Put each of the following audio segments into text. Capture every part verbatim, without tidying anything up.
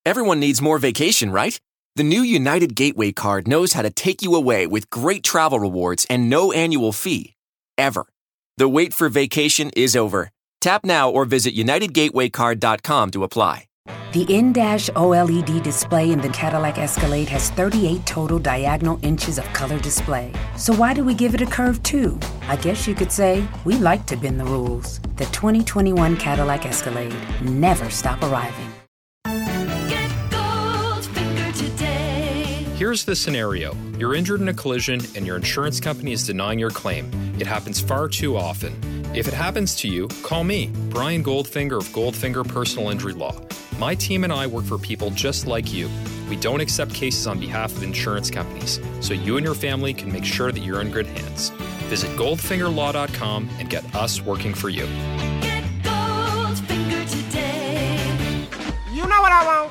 Everyone needs more vacation, right? The new United Gateway card knows how to take you away with great travel rewards and no annual fee. Ever. The wait for vacation is over. Tap now or visit united gateway card dot com to apply. The in-dash OLED display in the Cadillac Escalade has thirty-eight total diagonal inches of color display. So why do we give it a curve too? I guess you could say we like to bend the rules. The twenty twenty-one Cadillac Escalade. Never stop arriving. Get Goldfinger today. Here's the scenario. You're injured in a collision and your insurance company is denying your claim. It happens far too often. If it happens to you, call me, Brian Goldfinger of Goldfinger Personal Injury Law. My team and I work for people just like you. We don't accept cases on behalf of insurance companies, so you and your family can make sure that you're in good hands. Visit goldfinger law dot com and get us working for you. Get Goldfinger today. You know what I want?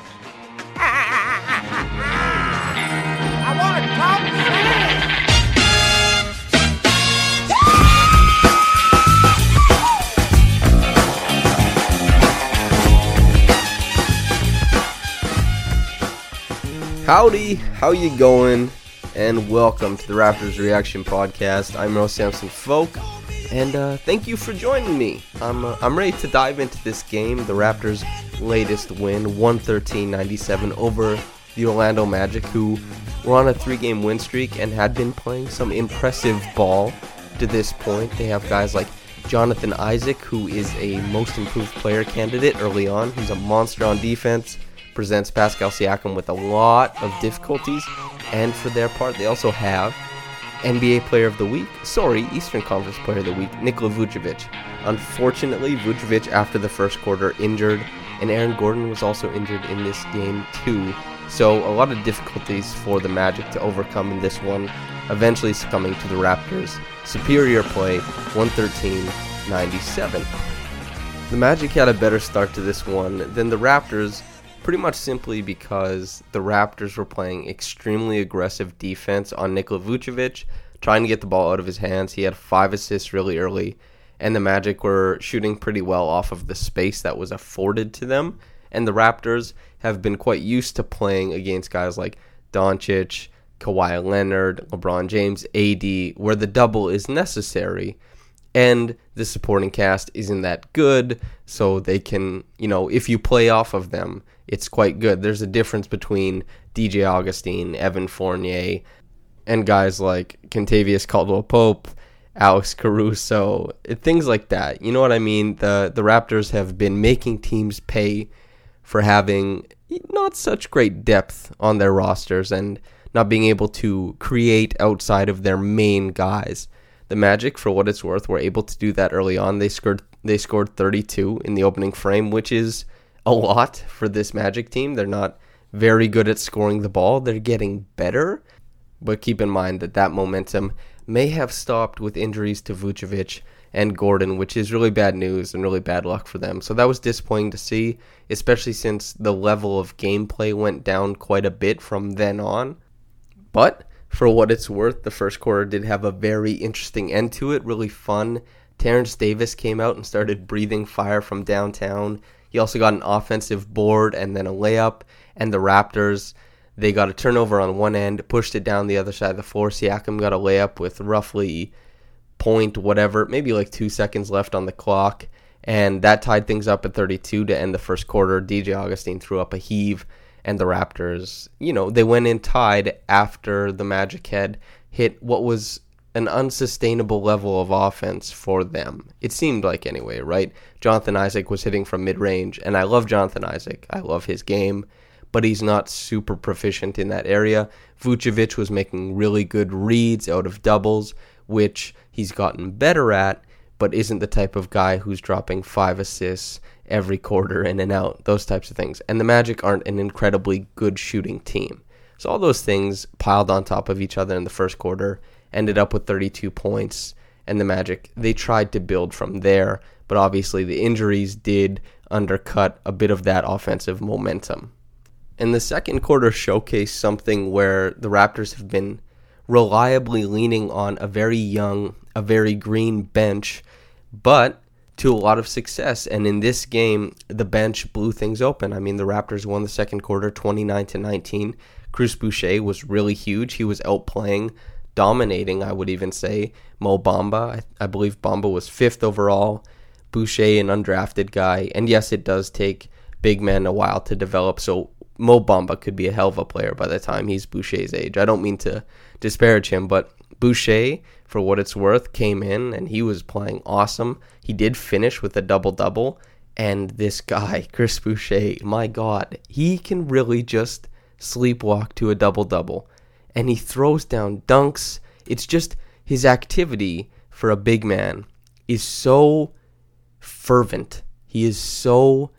I want to talk shit. Howdy, how you going? And welcome to the Raptors Reaction Podcast. I'm Rose Sampson Folk, and uh, thank you for joining me. I'm uh, I'm ready to dive into this game, the Raptors' latest win, one thirteen ninety-seven over the Orlando Magic, who were on a three-game win streak and had been playing some impressive ball to this point. They have guys like Jonathan Isaac, who is a most improved player candidate early on. He's a monster on defense. Presents Pascal Siakam with a lot of difficulties, and for their part, they also have N B A Player of the Week, sorry, Eastern Conference Player of the Week, Nikola Vucevic. Unfortunately, Vucevic, after the first quarter, injured, and Aaron Gordon was also injured in this game too, so a lot of difficulties for the Magic to overcome in this one, eventually succumbing to the Raptors' superior play, one thirteen ninety-seven. The Magic had a better start to this one than the Raptors, pretty much simply because the Raptors were playing extremely aggressive defense on Nikola Vucevic, trying to get the ball out of his hands. He had five assists really early, and the Magic were shooting pretty well off of the space that was afforded to them. And the Raptors have been quite used to playing against guys like Doncic, Kawhi Leonard, LeBron James, A D, where the double is necessary. And the supporting cast isn't that good, so they can, you know, if you play off of them, it's quite good. There's a difference between D J Augustine, Evan Fournier, and guys like Kentavious Caldwell-Pope, Alex Caruso, things like that. You know what I mean? The the Raptors have been making teams pay for having not such great depth on their rosters and not being able to create outside of their main guys. The Magic, for what it's worth, were able to do that early on. They scored they scored thirty-two in the opening frame, which is a lot for this Magic team. They're not very good at scoring the ball. They're getting better, but keep in mind that that momentum may have stopped with injuries to Vucevic and Gordon, which is really bad news and really bad luck for them. So that was disappointing to see, especially since the level of gameplay went down quite a bit from then on. But for what it's worth, the first quarter did have a very interesting end to it, really fun. Terrence Davis came out and started breathing fire from downtown. He also got an offensive board and then a layup, and the Raptors, they got a turnover on one end, pushed it down the other side of the floor. Siakam got a layup with roughly point whatever, maybe like two seconds left on the clock, and that tied things up at thirty-two to end the first quarter. D J Augustine threw up a heave, and the Raptors, you know, they went in tied after the Magic had hit what was an unsustainable level of offense for them. It seemed like anyway, right? Jonathan Isaac was hitting from mid-range, and I love Jonathan Isaac. I love his game, but he's not super proficient in that area. Vucevic was making really good reads out of doubles, which he's gotten better at, but isn't the type of guy who's dropping five assists every quarter in and out, those types of things. And the Magic aren't an incredibly good shooting team. So all those things piled on top of each other in the first quarter ended up with thirty-two points, and the Magic, they tried to build from there, but obviously the injuries did undercut a bit of that offensive momentum. And the second quarter showcased something where the Raptors have been reliably leaning on a very young, a very green bench, but to a lot of success. And in this game, the bench blew things open. I mean, the Raptors won the second quarter twenty-nine to nineteen. Chris Boucher was really huge. He was outplaying, dominating, I would even say, Mo Bamba. I, I believe Bamba was fifth overall. Boucher, an undrafted guy. And yes, it does take big men a while to develop, so Mo Bamba could be a hell of a player by the time he's Boucher's age. I don't mean to disparage him, but Boucher, for what it's worth, came in and he was playing awesome. He did finish with a double-double, and this guy, Chris Boucher, my God, he can really just sleepwalk to a double-double, and he throws down dunks. It's just his activity for a big man is so fervent. He is so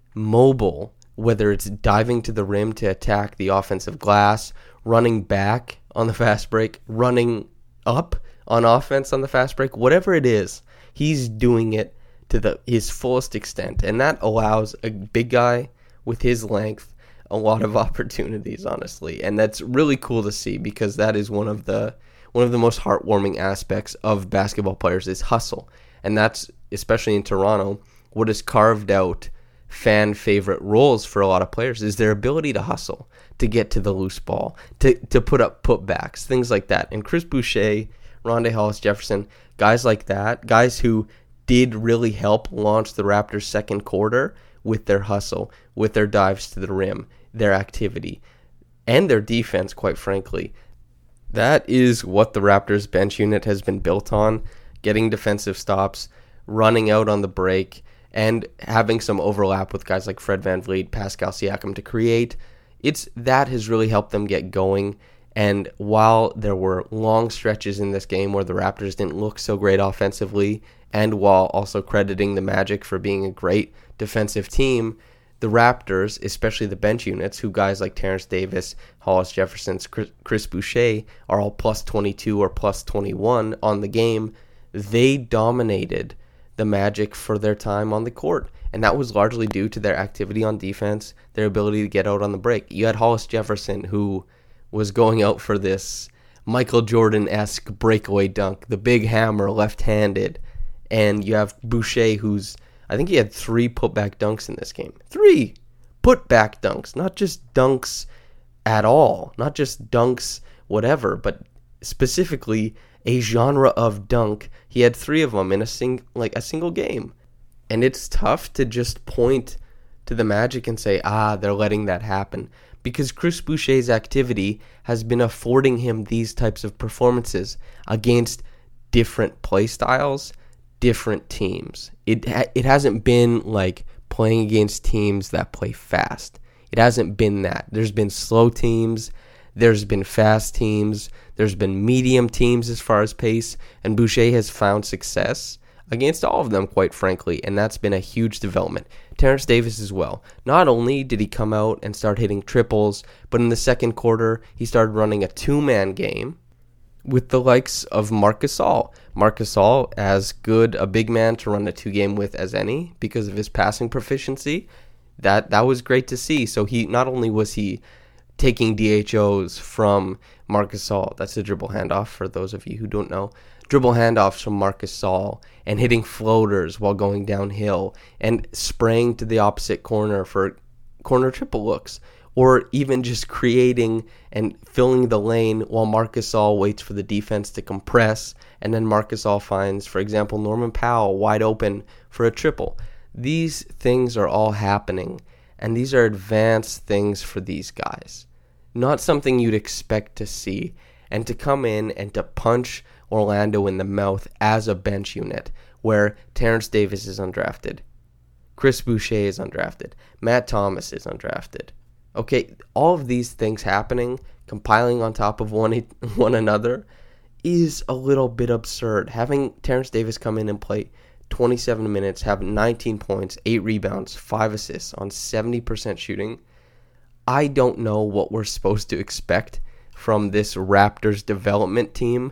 mobile, whether it's diving to the rim to attack the offensive glass, running back on the fast break, running up on offense on the fast break, whatever it is, he's doing it to the his fullest extent, and that allows a big guy with his length a lot of opportunities, honestly. And that's really cool to see, because that is one of the one of the most heartwarming aspects of basketball players is hustle. And that's, especially in Toronto, what has carved out fan favorite roles for a lot of players is their ability to hustle, to get to the loose ball, to to put up putbacks, things like that. And Chris Boucher, Rondae Hollis-Jefferson, guys like that, guys who did really help launch the Raptors' second quarter with their hustle, with their dives to the rim, their activity, and their defense, quite frankly. That is what the Raptors' bench unit has been built on, getting defensive stops, running out on the break, and having some overlap with guys like Fred VanVleet, Pascal Siakam to create. It's that has really helped them get going. And while there were long stretches in this game where the Raptors didn't look so great offensively, and while also crediting the Magic for being a great defensive team, the Raptors, especially the bench units, who guys like Terrence Davis, Hollis Jefferson, Chris Boucher are all plus twenty-two or plus twenty-one on the game, they dominated the Magic for their time on the court. And that was largely due to their activity on defense, their ability to get out on the break. You had Hollis Jefferson, who was going out for this Michael Jordan-esque breakaway dunk, the big hammer left-handed. And you have Boucher, who's, I think he had three putback dunks in this game. Three putback dunks, not just dunks at all, not just dunks whatever, but specifically a genre of dunk. He had three of them in a sing like a single game. And it's tough to just point to the Magic and say, ah, they're letting that happen, because Chris Boucher's activity has been affording him these types of performances against different play styles, different teams. It ha- it hasn't been like playing against teams that play fast. It hasn't been that. There's been slow teams, there's been fast teams, there's been medium teams as far as pace, and Boucher has found success against all of them, quite frankly, and that's been a huge development. Terrence Davis as well. Not only did he come out and start hitting triples, but in the second quarter, he started running a two-man game with the likes of Marc Gasol. Marc Gasol, as good a big man to run a two-game with as any because of his passing proficiency. That that was great to see. So he not only was he taking D H Os from Marc Gasol, that's a dribble handoff for those of you who don't know, dribble handoffs from Marc Gasol and hitting floaters while going downhill and spraying to the opposite corner for corner triple looks, or even just creating and filling the lane while Marc Gasol waits for the defense to compress, and then Marc Gasol finds, for example, Norman Powell wide open for a triple. These things are all happening, and these are advanced things for these guys. Not something you'd expect to see, and to come in and to punch Orlando in the mouth as a bench unit, where Terrence Davis is undrafted, Chris Boucher is undrafted, Matt Thomas is undrafted. Okay, all of these things happening, compiling on top of one one another, is a little bit absurd. Having Terrence Davis come in and play twenty-seven minutes, have nineteen points, eight rebounds, five assists on seventy percent shooting, I don't know what we're supposed to expect from this Raptors development team,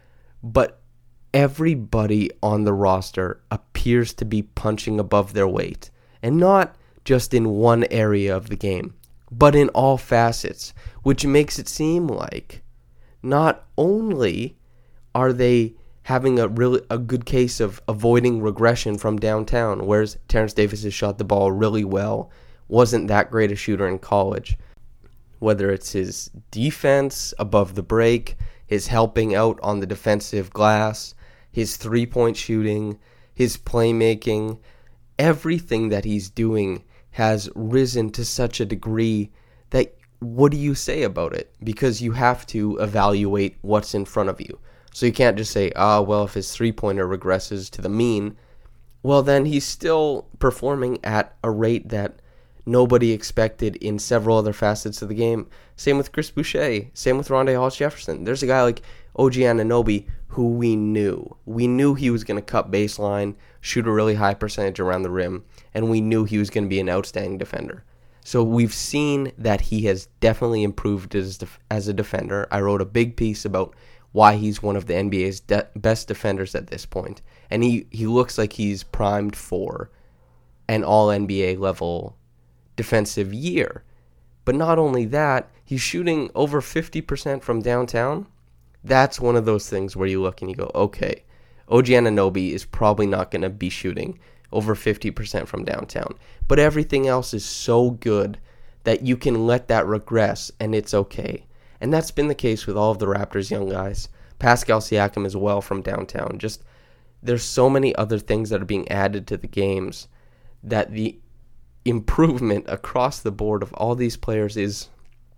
but everybody on the roster appears to be punching above their weight, and not just in one area of the game, but in all facets, which makes it seem like not only are they having a really a good case of avoiding regression from downtown, whereas Terrence Davis has shot the ball really well, wasn't that great a shooter in college. Whether it's his defense above the break, his helping out on the defensive glass, his three-point shooting, his playmaking, everything that he's doing has risen to such a degree that what do you say about it? Because you have to evaluate what's in front of you. So you can't just say, ah, oh, well, if his three-pointer regresses to the mean, well, then he's still performing at a rate that nobody expected in several other facets of the game. Same with Chris Boucher. Same with Rondae Hollis-Jefferson. There's a guy like O G Anunoby who we knew. We knew he was going to cut baseline, shoot a really high percentage around the rim, and we knew he was going to be an outstanding defender. So we've seen that he has definitely improved as, def- as a defender. I wrote a big piece about why he's one of the N B A's de- best defenders at this point. And he, he looks like he's primed for an all-N B A level defensive year. But not only that, he's shooting over fifty percent from downtown. That's one of those things where you look and you go, okay, O G Anunoby is probably not going to be shooting over fifty percent from downtown. But everything else is so good that you can let that regress and it's okay. And that's been the case with all of the Raptors' young guys. Pascal Siakam as well from downtown. Just there's so many other things that are being added to the games that the improvement across the board of all these players is,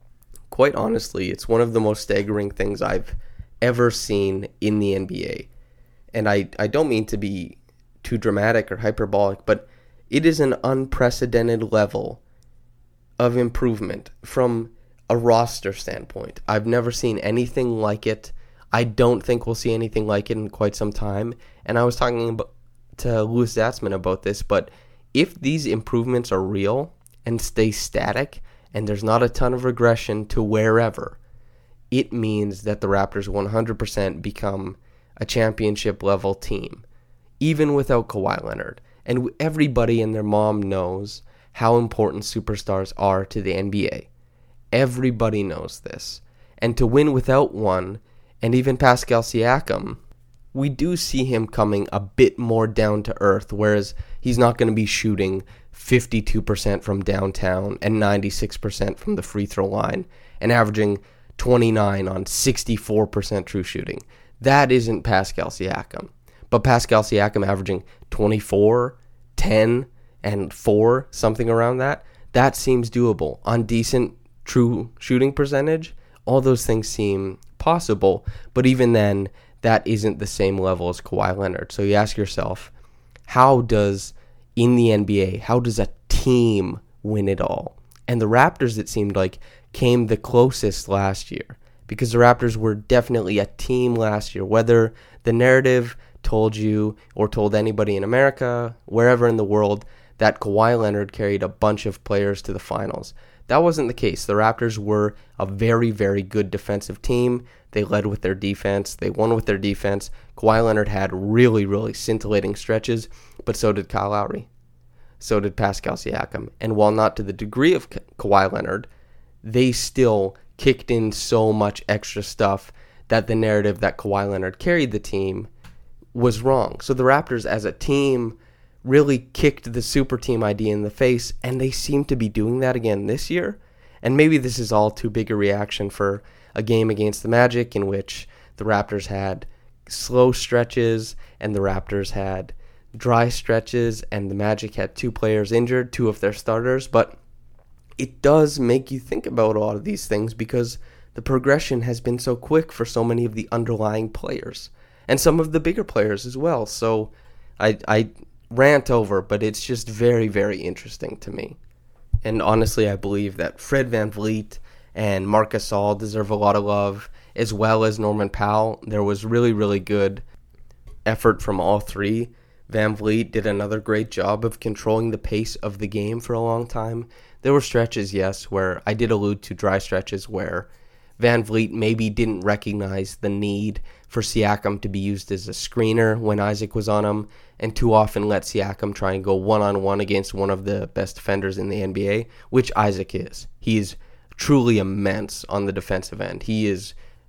quite honestly, it's one of the most staggering things I've ever seen in the N B A. And I, I don't mean to be too dramatic or hyperbolic, but it is an unprecedented level of improvement from a roster standpoint. I've never seen anything like it. I don't think we'll see anything like it in quite some time. And I was talking about, to Louis Zatzman about this, but if these improvements are real and stay static and there's not a ton of regression to wherever, it means that the Raptors one hundred percent become a championship level team, even without Kawhi Leonard. And everybody and their mom knows how important superstars are to the N B A. Everybody knows this. And to win without one, and even Pascal Siakam, we do see him coming a bit more down to earth, whereas he's not going to be shooting fifty-two percent from downtown and ninety-six percent from the free throw line and averaging twenty-nine on sixty-four percent true shooting. That isn't Pascal Siakam. But Pascal Siakam averaging twenty-four, ten, and four, something around that, that seems doable. On decent true shooting percentage, all those things seem possible, but even then, that isn't the same level as Kawhi Leonard. So you ask yourself, how does, in the N B A, how does a team win it all? And the Raptors, it seemed like, came the closest last year, because the Raptors were definitely a team last year, whether the narrative told you or told anybody in America, wherever in the world, that Kawhi Leonard carried a bunch of players to the finals. That wasn't the case. The Raptors were a very, very good defensive team. They led with their defense. They won with their defense. Kawhi Leonard had really, really scintillating stretches, but so did Kyle Lowry. So did Pascal Siakam. And while not to the degree of Ka- Kawhi Leonard, they still kicked in so much extra stuff that the narrative that Kawhi Leonard carried the team was wrong. So the Raptors as a team really kicked the super team idea in the face, and they seem to be doing that again this year. And maybe this is all too big a reaction for a game against the Magic in which the Raptors had slow stretches and the Raptors had dry stretches and the Magic had two players injured, two of their starters. But it does make you think about a lot of these things because the progression has been so quick for so many of the underlying players and some of the bigger players as well. So I, I rant over, but it's just very, very interesting to me. And honestly, I believe that Fred VanVleet and Marc Gasol deserve a lot of love, as well as Norman Powell. There was really, really good effort from all three. VanVleet did another great job of controlling the pace of the game for a long time. There were stretches, yes, where I did allude to dry stretches where VanVleet maybe didn't recognize the need for Siakam to be used as a screener when Isaac was on him, and too often let Siakam try and go one-on-one against one of the best defenders in the N B A, which Isaac is. He is truly immense on the defensive end. He is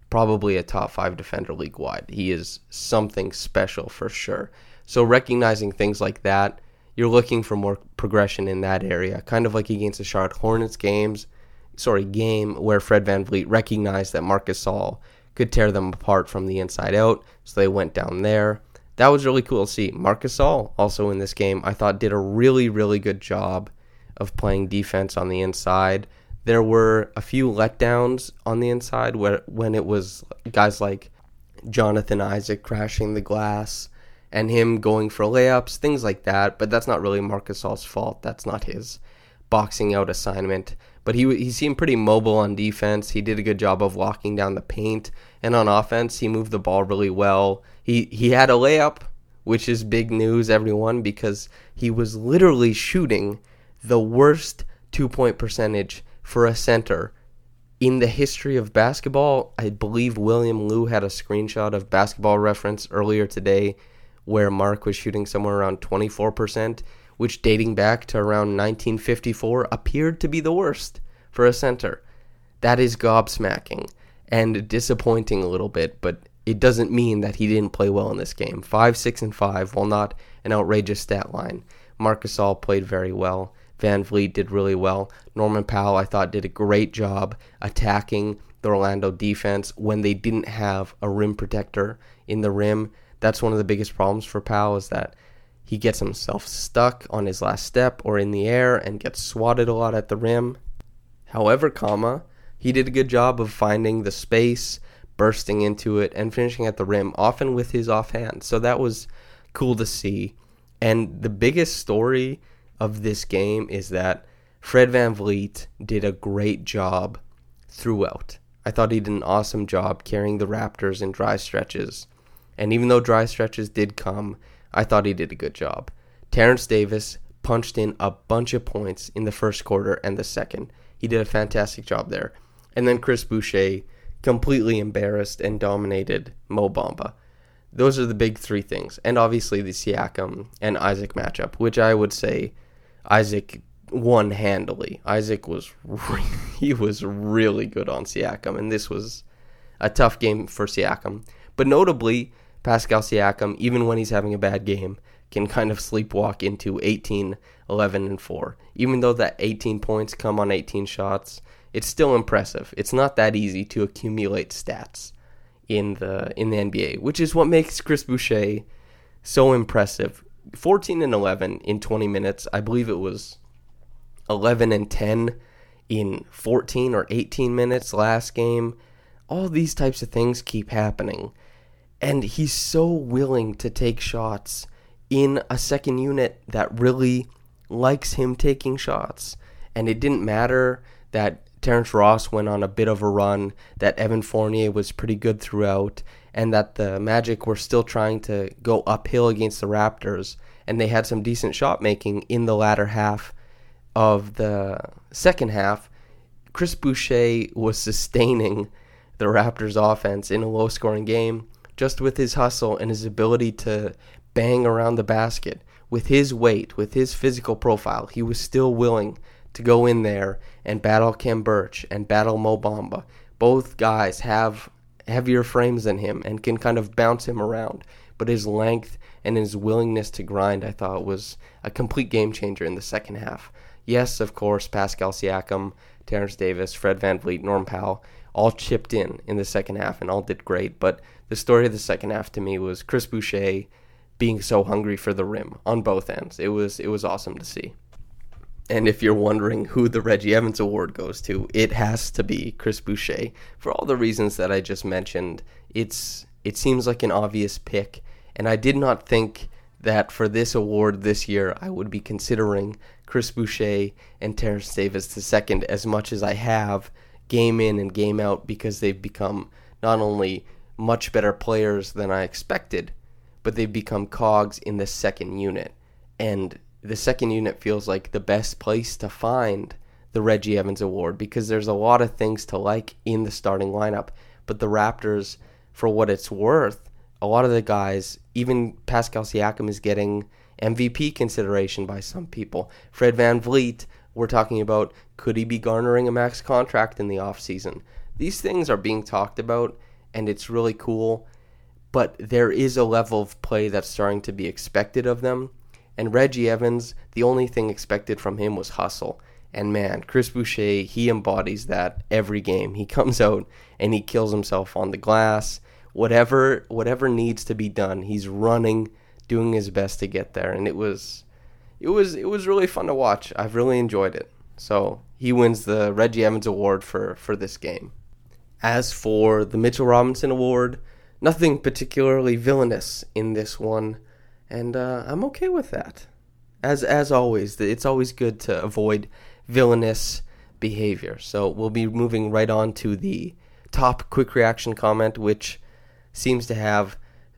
probably a top five defender league-wide. He is something special for sure. So recognizing things like that, you're looking for more progression in that area, kind of like against the Charlotte Hornets games, sorry, game where Fred VanVleet recognized that Marc Gasol could tear them apart from the inside out, so they went down there. That was really cool to see. Marc Gasol, also in this game, I thought did a really, really good job of playing defense on the inside. There were a few letdowns on the inside where when it was guys like Jonathan Isaac crashing the glass and him going for layups, things like that. But that's not really Marc Gasol's fault. That's not his boxing out assignment. But he he seemed pretty mobile on defense. He did a good job of locking down the paint. And on offense, he moved the ball really well. He he had a layup, which is big news, everyone, because he was literally shooting the worst two-point percentage for a center in the history of basketball. I believe William Liu had a screenshot of Basketball Reference earlier today where Marc was shooting somewhere around twenty-four percent, which dating back to around nineteen fifty-four appeared to be the worst for a center. That is gobsmacking and disappointing a little bit, but it doesn't mean that he didn't play well in this game. Five, six, and five, while not an outrageous stat line. Marc Gasol played very well. VanVleet did really well. Norman Powell, I thought, did a great job attacking the Orlando defense when they didn't have a rim protector in the rim. That's one of the biggest problems for Powell, is that he gets himself stuck on his last step or in the air and gets swatted a lot at the rim. However, comma, he did a good job of finding the space, bursting into it, and finishing at the rim, often with his offhand. So that was cool to see. And the biggest story of this game is that Fred VanVleet did a great job throughout. I thought he did an awesome job carrying the Raptors in dry stretches. And even though dry stretches did come, I thought he did a good job. Terrence Davis punched in a bunch of points in the first quarter and the second. He did a fantastic job there. And then Chris Boucher completely embarrassed and dominated Mo Bamba. Those are the big three things. And obviously the Siakam and Isaac matchup, which I would say Isaac won handily. Isaac was re- he was really good on Siakam, and this was a tough game for Siakam. But notably, Pascal Siakam, even when he's having a bad game, can kind of sleepwalk into eighteen, eleven, and four. Even though that eighteen points come on eighteen shots, it's still impressive. It's not that easy to accumulate stats in the in the N B A, which is what makes Chris Boucher so impressive. fourteen and eleven in twenty minutes. I believe it was eleven and ten in fourteen or eighteen minutes last game. All these types of things keep happening. And he's so willing to take shots in a second unit that really likes him taking shots. And it didn't matter that Terrence Ross went on a bit of a run, that Evan Fournier was pretty good throughout, and that the Magic were still trying to go uphill against the Raptors, and they had some decent shot making in the latter half of the second half. Chris Boucher was sustaining the Raptors offense in a low-scoring game just with his hustle and his ability to bang around the basket. With his weight, with his physical profile, he was still willing to go in there and battle Khem Birch and battle Mo Bamba. Both guys have heavier frames than him and can kind of bounce him around. But his length and his willingness to grind, I thought, was a complete game changer in the second half. Yes, of course, Pascal Siakam, Terrence Davis, Fred VanVleet, Norm Powell all chipped in in the second half and all did great. But the story of the second half to me was Chris Boucher being so hungry for the rim on both ends. It was it was awesome to see. And if you're wondering who the Reggie Evans Award goes to, it has to be Chris Boucher. For all the reasons that I just mentioned, it's it seems like an obvious pick. And I did not think that for this award this year, I would be considering Chris Boucher and Terrence Davis the second as much as I have game in and game out, because they've become not only much better players than I expected, but they've become cogs in the second unit. And the second unit feels like the best place to find the Reggie Evans Award, because there's a lot of things to like in the starting lineup. But the Raptors, for what it's worth, a lot of the guys, even Pascal Siakam is getting M V P consideration by some people. Fred VanVleet, we're talking about, could he be garnering a max contract in the offseason? These things are being talked about, and it's really cool. But there is a level of play that's starting to be expected of them. And Reggie Evans, the only thing expected from him was hustle. And man, Chris Boucher, he embodies that every game. He comes out and he kills himself on the glass. Whatever whatever needs to be done, he's running, doing his best to get there. And it was it was it was really fun to watch. I've really enjoyed it. So he wins the Reggie Evans Award for, for this game. As for the Mitchell Robinson Award, nothing particularly villainous in this one. And uh, I'm okay with that. As as always, it's always good to avoid villainous behavior. So we'll be moving right on to the top quick reaction comment, which seems to have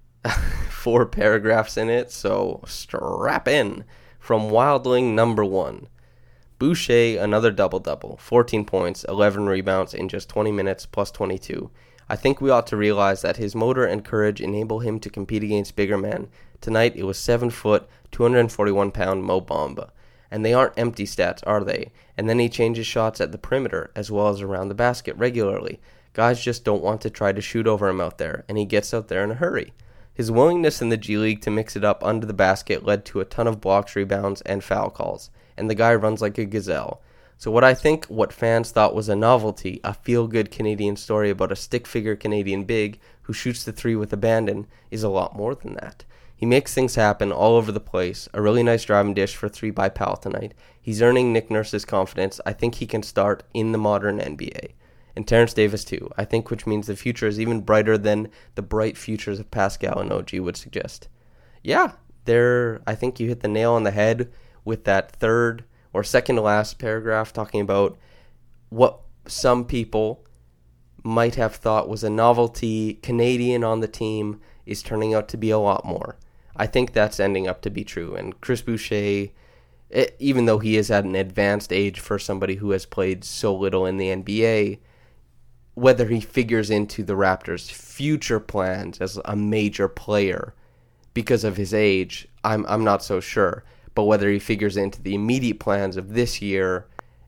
four paragraphs in it. So strap in. From Wildling number one. Boucher, another double-double. fourteen points, eleven rebounds in just twenty minutes, plus twenty-two. I think we ought to realize that his motor and courage enable him to compete against bigger men. Tonight, it was seven foot, two hundred forty-one pound Mo Bamba. And they aren't empty stats, are they? And then he changes shots at the perimeter, as well as around the basket regularly. Guys just don't want to try to shoot over him out there, and he gets out there in a hurry. His willingness in the G League to mix it up under the basket led to a ton of blocks, rebounds, and foul calls. And the guy runs like a gazelle. So what I think what fans thought was a novelty, a feel-good Canadian story about a stick-figure Canadian big who shoots the three with abandon, is a lot more than that. He makes things happen all over the place. A really nice driving dish for three by Powell tonight. He's earning Nick Nurse's confidence. I think he can start in the modern N B A. And Terrence Davis too, I think, which means the future is even brighter than the bright futures of Pascal and O G would suggest. Yeah, there. I think you hit the nail on the head with that third or second to last paragraph talking about what some people might have thought was a novelty Canadian on the team is turning out to be a lot more. I think that's ending up to be true. And Chris Boucher, it, even though he is at an advanced age for somebody who has played so little in the N B A, whether he figures into the Raptors' future plans as a major player because of his age, I'm I'm not so sure. But whether he figures into the immediate plans of this year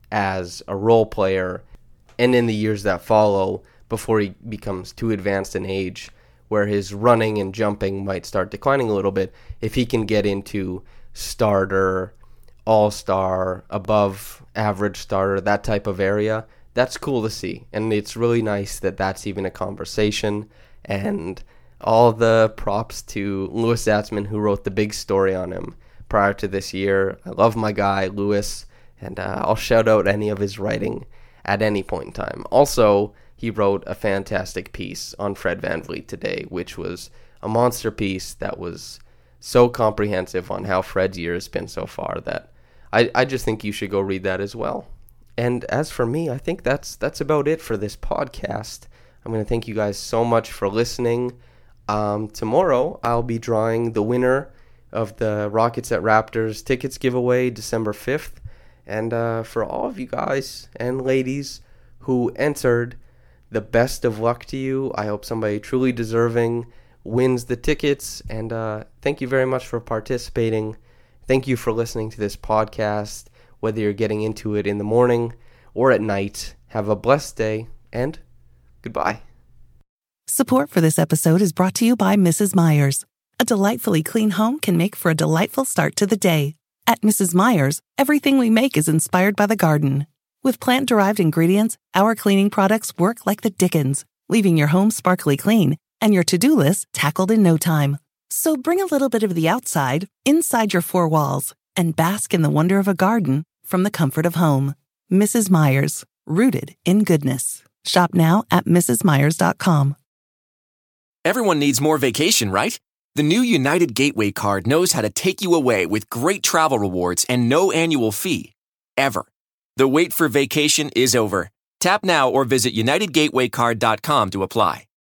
as a role player and in the years that follow before he becomes too advanced in age, where his running and jumping might start declining a little bit, if he can get into starter, all-star, above average starter, that type of area, that's cool to see. And it's really nice that that's even a conversation. And all the props to Louis Zatzman, who wrote the big story on him prior to this year. I love my guy, Louis, and uh, I'll shout out any of his writing at any point in time. Also, he wrote a fantastic piece on Fred VanVleet today, which was a monster piece that was so comprehensive on how Fred's year has been so far that I, I just think you should go read that as well. And as for me, I think that's that's about it for this podcast. I'm going to thank you guys so much for listening. Um, tomorrow, I'll be drawing the winner of the Rockets at Raptors tickets giveaway December fifth. And uh, for all of you guys and ladies who entered, the best of luck to you. I hope somebody truly deserving wins the tickets. And uh, thank you very much for participating. Thank you for listening to this podcast, whether you're getting into it in the morning or at night. Have a blessed day, and goodbye. Support for this episode is brought to you by Missus Meyer's. A delightfully clean home can make for a delightful start to the day. At Missus Meyer's, everything we make is inspired by the garden. With plant-derived ingredients, our cleaning products work like the dickens, leaving your home sparkly clean and your to-do list tackled in no time. So bring a little bit of the outside inside your four walls and bask in the wonder of a garden from the comfort of home. Missus Meyer's, rooted in goodness. Shop now at missus myers dot com. Everyone needs more vacation, right? The new United Gateway card knows how to take you away with great travel rewards and no annual fee. Ever. The wait for vacation is over. Tap now or visit united gateway card dot com to apply.